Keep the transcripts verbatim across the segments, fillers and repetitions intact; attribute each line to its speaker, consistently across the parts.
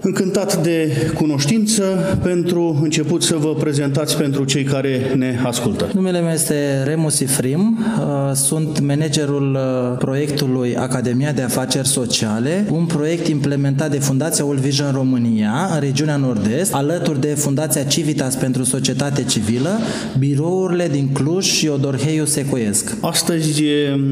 Speaker 1: Încântat de cunoștință, pentru început să vă prezentați pentru cei care ne ascultă.
Speaker 2: Numele meu este Remu Sifrim, sunt managerul proiectului Academia de Afaceri Sociale, un proiect implementat de Fundația World Vision România în regiunea Nord-Est, alături de Fundația Civitas pentru Societate Civilă, birourile din Cluj și Odorheiu Secuiesc.
Speaker 1: Astăzi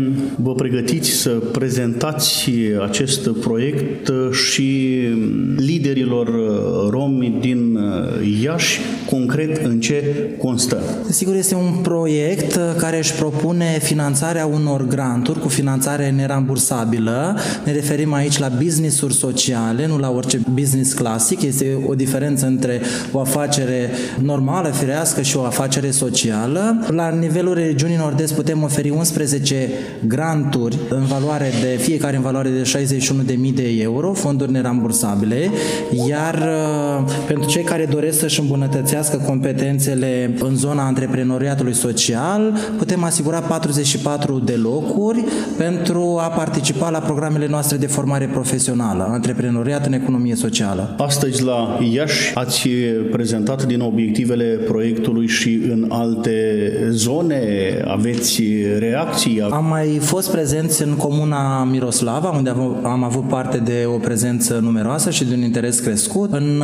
Speaker 1: vă pregătiți să prezentați acest proiect și liderilor romi din Iași, concret în ce constă?
Speaker 2: Sigur, este un proiect care își propune finanțarea unor granturi cu finanțare nerambursabilă. Ne referim aici la business-uri sociale, nu la orice business clasic. Este o diferență între o afacere normală, firească, și o afacere socială. La nivelul regiunii Nord-Est putem oferi unsprezece granturi în valoare de, fiecare în valoare de șaizeci și unu de mii de euro, fonduri nerambursabile, iar pentru cei care doresc să-și îmbunătățească competențele în zona antreprenoriatului social, putem asigura patruzeci și patru de locuri pentru a participa la programele noastre de formare profesională, antreprenoriat în economie socială.
Speaker 1: Astăzi la Iași ați prezentat din obiectivele proiectului și în alte zone. Aveți reacții?
Speaker 2: Am mai fost prezenți în comuna Miroslava, unde am avut parte de o prezență numeroasă și de un interes crescut, în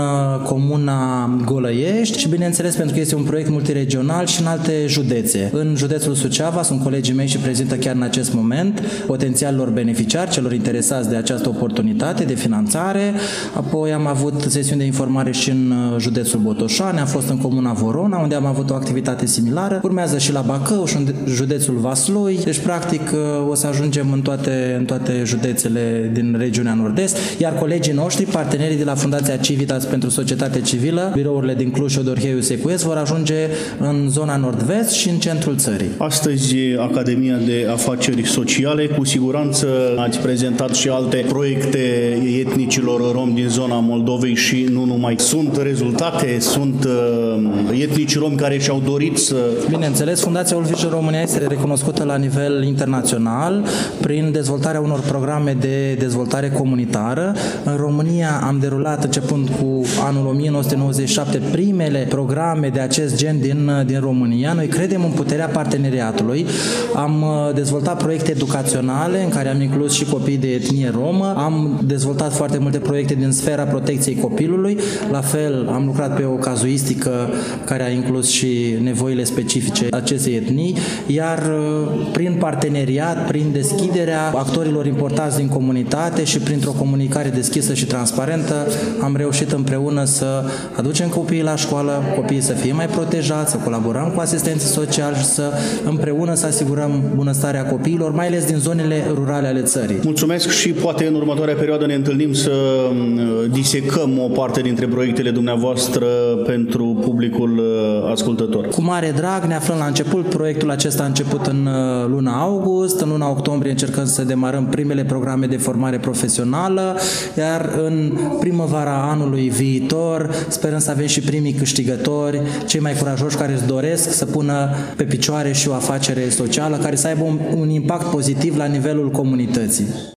Speaker 2: comuna Golăiești și, bineînțeles, pentru că este un proiect multiregional, și în alte județe. În județul Suceava sunt colegii mei și prezintă chiar în acest moment potențialilor beneficiari, celor interesați de această oportunitate de finanțare. Apoi am avut sesiuni de informare și în județul Botoșani, am fost în comuna Vorona, unde am avut o activitate similară. Urmează și la Bacău și în județul Vaslui. Deci, practic, o să ajungem în toate, în toate județele din regiunea Nord-Est, iar colegii noștri, partenerii de la Fundația Civitas pentru Societate Civilă, birourile din Cluj și Odorheiu Secuiesc, vor ajunge în zona nord-vest și în centrul țării.
Speaker 1: Astăzi, Academia de Afaceri Sociale, cu siguranță ați prezentat și alte proiecte etnicilor romi din zona Moldovei și nu numai. Sunt rezultate, sunt uh, etnici romi care și-au dorit să...
Speaker 2: Bineînțeles, Fundația World Vision România este recunoscută la nivel internațional prin dezvoltarea unor programe de dezvoltare comunitară. În România am derulat, începând cu anul o mie nouă sute nouăzeci și șapte, primele programe de acest gen din, din România. Noi credem în puterea parteneriatului. Am dezvoltat proiecte educaționale în care am inclus și copii de etnie romă. Am dezvoltat foarte multe proiecte din sfera protecției copilului. La fel, am lucrat pe o cazuistică care a inclus și nevoile specifice acestei etnii, iar prin parteneriat, prin deschiderea actorilor importanți din comunitate și printr-o comunicare deschisă și transparentă, am reușit împreună să aducem copiii la școală, copiii să fie mai protejați, să colaborăm cu asistenții sociali și să împreună să asigurăm bunăstarea copiilor, mai ales din zonele rurale ale țării.
Speaker 1: Mulțumesc și poate în următoarea perioadă ne întâlnim să disecăm o parte dintre proiectele dumneavoastră pentru publicul ascultător.
Speaker 2: Cu mare drag, ne aflăm la început. Proiectul acesta a început în luna august, în luna octombrie încercăm să demarăm primele programe de formare profesională, iar în primăvara anului viitor sperăm să avem și primii câștigători, cei mai curajoși care își doresc să pună pe picioare și o afacere socială care să aibă un, un impact pozitiv la nivelul comunității.